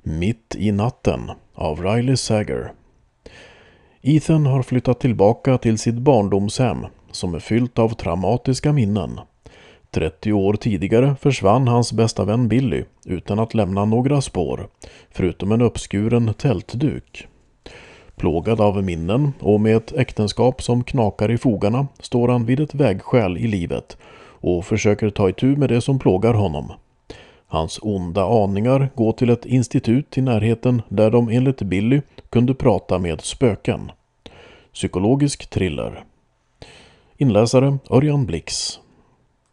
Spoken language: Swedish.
Mitt i natten av Riley Sager. Ethan har flyttat tillbaka till sitt barndomshem som är fyllt av traumatiska minnen. 30 år tidigare försvann hans bästa vän Billy utan att lämna några spår, förutom en uppskuren tältduk. Plågad av minnen och med ett äktenskap som knakar i fogarna står han vid ett vägskäl i livet och försöker ta itu med det som plågar honom. Hans onda aningar går till ett institut i närheten där de enligt Billy kunde prata med spöken. Psykologisk thriller. Inläsare Örjan Blix.